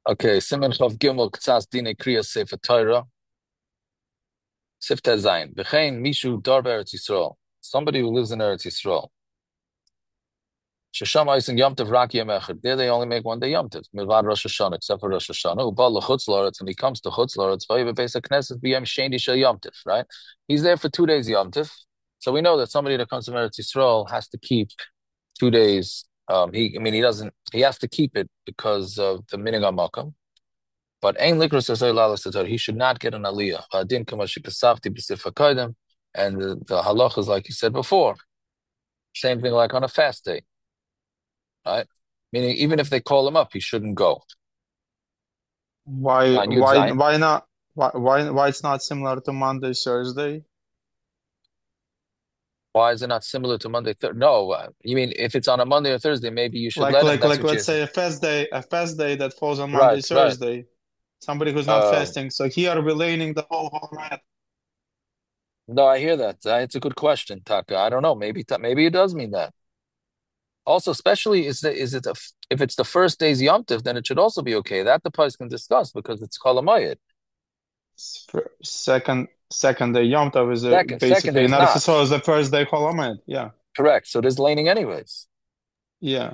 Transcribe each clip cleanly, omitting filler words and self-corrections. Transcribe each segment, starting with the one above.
Okay, Siman Chav Gimel Ktsas Dine Kriya Sefer Torah Sifteh Zayin. V'chein Mishu Dar Eretz Yisrael. Somebody who lives in Eretz Yisrael. Shesham Eisen Yom Tov Rak Yom Echad. There they only make one day Yom Tov. Milvad Rosh Hashanah, except for Rosh Hashanah. Ubal L'chutz La'aretz, and he comes to Chutz La'aretz. V'yiv Beis HaKnesset B'yom Sheni Shel Yom Tov. Right? He's there for 2 days Yom Tov. So we know that somebody that comes from Eretz Yisrael has to keep 2 days. He doesn't. He has to keep it because of the Minig HaMakom. But Ein Likros Asay Lalas Tatar, he should not get an aliyah. Adin Kamashi Kasafti B'Sifra Kaidem, and the halach is like you said before. Same thing like on a fast day, right? Meaning even if they call him up, he shouldn't go. Why On Yud why Zayin, why not why it's not similar to Monday, Thursday? why is it not similar to Monday? No, you mean if it's on a Monday or Thursday, maybe you should Like let him. like That's like what you're let's saying. say a fast day that falls on Monday, Right, right. Thursday. Somebody who's not Um, fasting. So here we're laning the whole night. no, I hear that. It's a good question, Taka. I don't know. Maybe it does mean that. Also, especially if it's the first day's Yom Tov, then it should also be okay. That the price can discuss because it's Cholamayit. Second day Yom Tov is Second day basically is not not. so as the first day Chol. Yeah. Correct. So there's laning anyways. Yeah.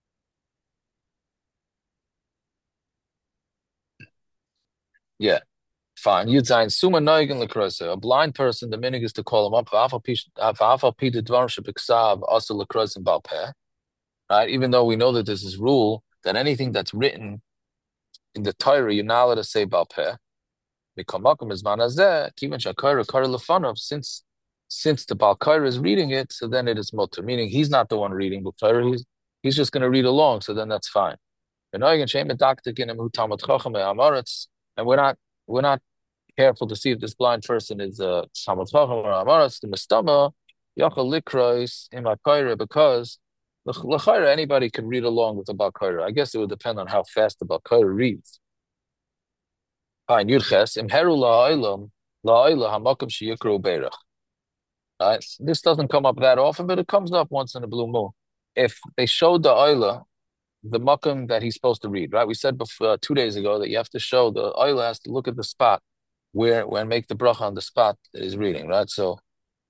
Yeah, fine. Yud Zayin Suma Noigan Lacrosa. A blind person, the minig is to call him up. V'afal pi Dvarim Shebiksav also Lacrosa and Balpeh. Right? Even though we know that there's this rule that anything that's written in the Torah, you're not allowed to say Balpeh. Mikamakum is manazeh. Kivan Shakara Kara Lefanov. Since the Balkaira is reading it, so then it is mutter. Meaning he's not the one reading the Torah. He's just going to read along. So then that's fine. And we're not careful to see if this blind person is a Talmud Chacham or Amaras the Mistama Yachal Likrois in Bakayra because L'chayra anybody can read along with the Bakayra. I guess it would depend on how fast the Bakayra reads. Fine, Yudches Imheru La'ayla Hamakom Sheyikru Beirach. Right, this doesn't come up that often, but it comes up once in a blue moon. If they showed the Ayla the makam that he's supposed to read, right? We said before 2 days ago that you have to show the oil has to look at the spot where when make the bracha on the spot that he's reading, right? So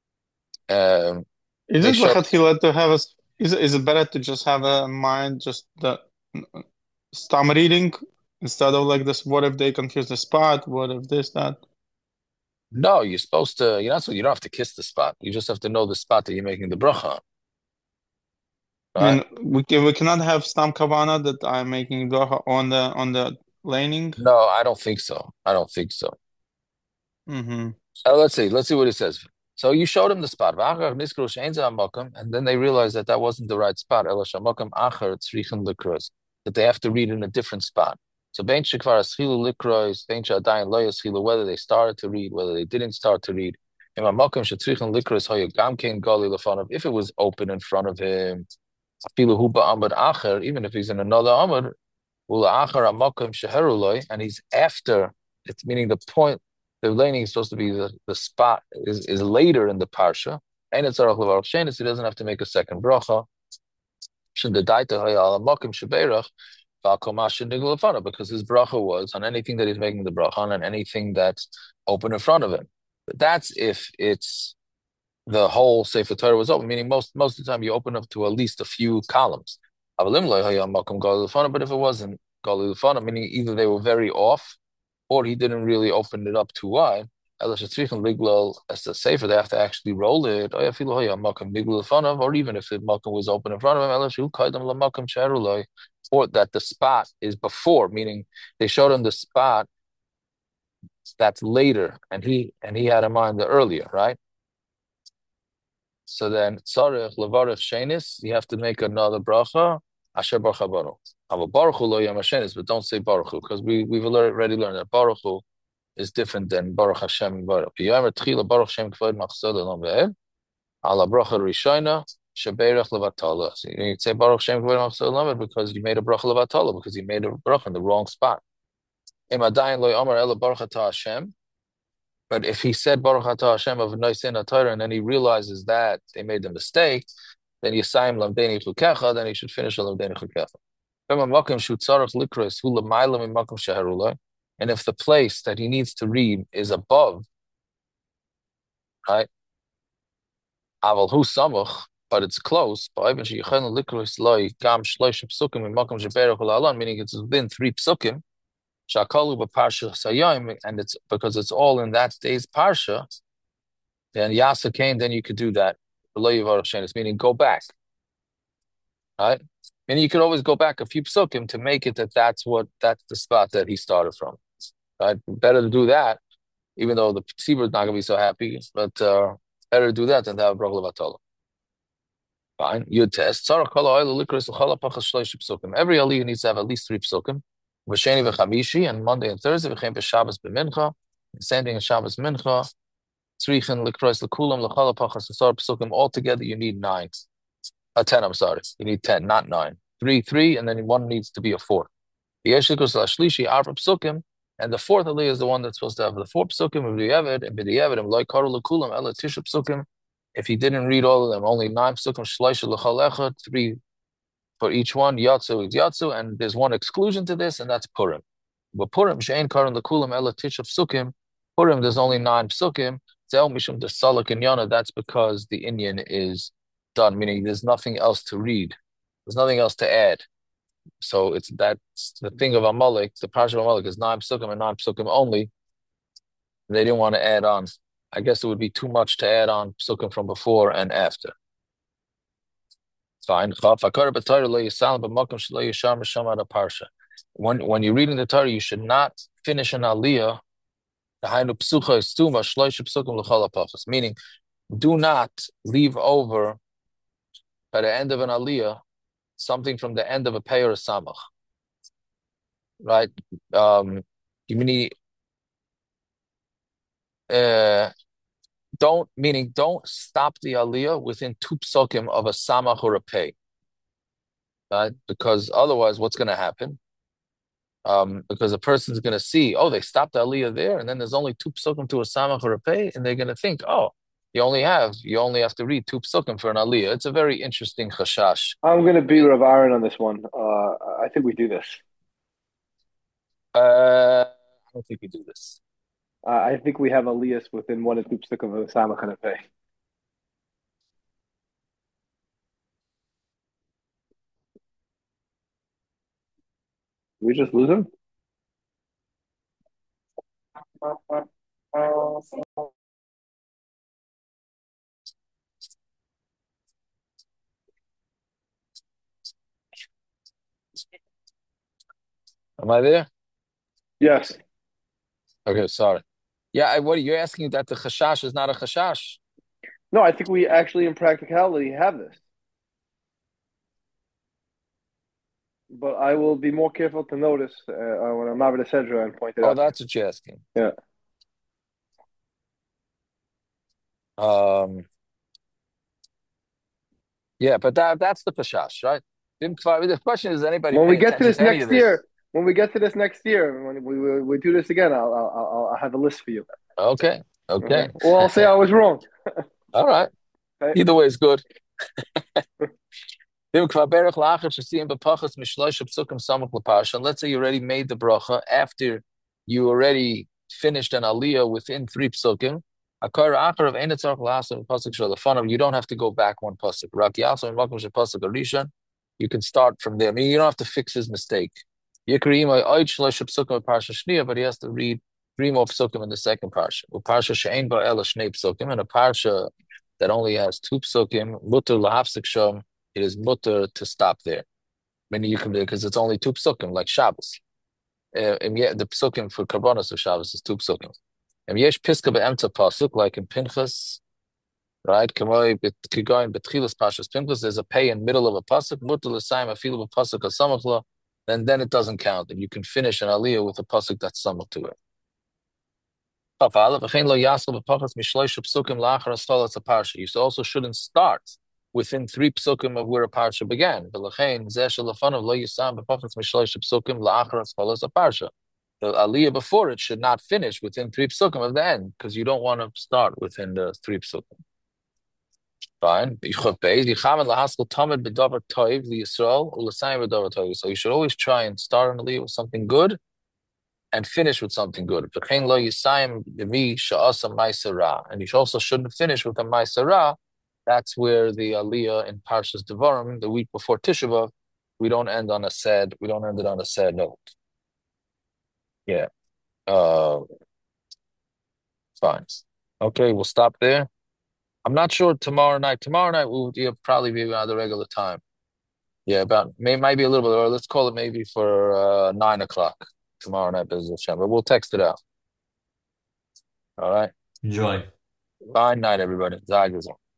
Is they it show lechatchila to have is it better to just have a mind just the stam reading instead of like this? What if they confuse the spot? What if this that? no, you're supposed to. You're not. So you don't have to kiss the spot. You just have to know the spot that you're making the bracha on, I right? mean, we cannot have stam kavana that I'm making bracha on the laning. No, I don't think so. I don't think so. Mm-hmm. Let's see. Let's see what it says. So you showed him the spot, and then they realized that that wasn't the right spot. That they have to read in a different spot. So whether they started to read, whether they didn't start to read. If it was open in front of him, even if he's in another amud, and he's after, it's meaning the point, the laning is supposed to be the spot is later in the parsha, and it's Arach Levarach Shenis, he doesn't have to make a second bracha. Because his bracha was on anything that he's making the bracha on and anything that's open in front of him. But that's if it's the whole Sefer Torah was open, meaning most of the time you open up to at least a few columns. But if it wasn't Gali Lefana, meaning either they were very off or he didn't really open it up too wide. As the Sefer, they have to actually roll it. Or even if the Malcolm was open in front of him, or that the spot is before, meaning they showed him the spot that's later, and he had in mind the earlier, right? So then, tzarech levarich shenis, you have to make another bracha. Asher baruch habaro. Ava baruch hu lo yam shenis, but don't say baruch hu because we've already learned that baruch hu is different than baruch Hashem baruch. Yomer tchila baruch Hashem kavod machzor le'olam ve'ed. Ala bracha rishona sheberach levatala. So you say baruch Hashem kavod machzor le'olam ve'ed because you made a bracha levatala because you made a bracha in the wrong spot. Im adayin lo yomer ela baruch atah Hashem. But if he said Baruch Atah Hashem of Noisin Torah and then he realizes that they made the mistake, then Yisayim Lamdeni Chukecha, then he should finish Lamdeni Chukecha. And if the place that he needs to read is above, right? But it's close. Meaning it's within 3 psukim. And it's because it's all in that day's parsha. Then Yasa came, then you could do that. Meaning go back, right? Meaning you could always go back a few psukim to make it that's the spot that he started from, right? Better to do that, even though the tzibur is not going to be so happy, but better to do that than to have bracha levatala. Fine, you test. Every aliyah needs to have at least 3 psukim. V'sheni v'chamishi, and Monday and Thursday, v'chein b'Shabbos b'mincha. Same thing in Shabbos mincha. Tzrichin l'krois l'kulam l'chala pachas asar psukim. Altogether, you need 9. 10, I'm sorry. You need 10, not 9. 3, and then one needs to be a 4. The yeshlikus l'shlishi arba psukim, and the fourth aliyah is the one that's supposed to have the 4 psukim of b'diavad, and b'diavad, and like karu l'kulam ela tisha psukim. If he didn't read all of them, only 9 psukim, shleisha l'chalecha, 3 for each one, yatsu is yatsu, and there's one exclusion to this, and that's Purim. But Purim, she'ein karan l'kulam ela tisha psukim, Purim, there's only 9 psukim, zel mishum desalak inyana, that's because the Inyan is done, meaning there's nothing else to read. There's nothing else to add. So that's the thing of Amalek, the parsha of Amalek is 9 psukim and 9 psukim only. They didn't want to add on. I guess it would be too much to add on psukim from before and after. Fine. When you're reading the Torah, you should not finish an aliyah. Meaning, do not leave over at the end of an aliyah something from the end of a pei or a samach. Right? You don't stop the aliyah within 2 psukim of a samach or a pei. Right? Because otherwise, what's going to happen? Because a person's going to see, oh, they stopped the aliyah there, and then there's only 2 psukim to a samach or a pei, and they're going to think, oh, you only have to read 2 psukim for an aliyah. It's a very interesting chashash. I'm going to be Rav Aaron on this one. I think we do this. I don't think we do this. I think we have aliyahs within 1 and 2 psukim of a samach and a pei. We just lose him? Am I there? Yes. Okay, sorry. Yeah, what you're asking that the chashash is not a chashash? No, I think we actually, in practicality, have this. But I will be more careful to notice when I'm over the Sedra and point it out. Oh, that's what you're asking. Yeah. Yeah, but that's the chashash, right? The question is, anybody when we paying get to this attention to any next of this? year, when we get to this next year, when we do this again, I'll have a list for you. Okay. Or I'll say I was wrong. All right. Okay. Either way is good. Let's say you already made the bracha after you already finished an aliyah within 3 psukim. You don't have to go back 1 pasuk. You can start from there. I mean, you don't have to fix his mistake. But he has to read 3 more psukim in the second parsha. And a parsha that only has 2 psukim, it is mutter to stop there. Meaning you can, because it's only 2 psukim, like Shabbos. And yet the psukim for Karbonos of Shabbos is 2 psukim. And yesh piska be'emtza pasuk, like in Pinchas, right? Kigoyin betchilas pashas Pinchas, there's a pay in middle of a pasuk, mutter l'sayim afilu b'pasuk hasamachla, then it doesn't count, and you can finish an aliyah with a pasuk that's samach to it. You also shouldn't start within 3 psukim of where a parsha began. The aliyah before it should not finish within 3 psukim of the end, because you don't want to start within the 3 psukim. Fine. Yichud Beis, Yichamed lahaskell tamid b'davar toiv liyisrael u'l'sayim b'davar toiv. So you should always try and start on the Aliyah with something good and finish with something good. V'chein lo yisayim b'mi she'asa ma'aser ra. And you also shouldn't finish with a ma'aser ra. That's where the Aliyah in Parshas Devarim, the week before Tisha B'Av, we don't end it on a sad note. Yeah. Fine. Okay, we'll stop there. I'm not sure tomorrow night. Tomorrow night we'll probably be around the regular time. Yeah, might be a little bit early. Let's call it maybe for 9 o'clock tomorrow night, Bezos Hashem. But we'll text it out. All right. Enjoy. Fine night, everybody. Zag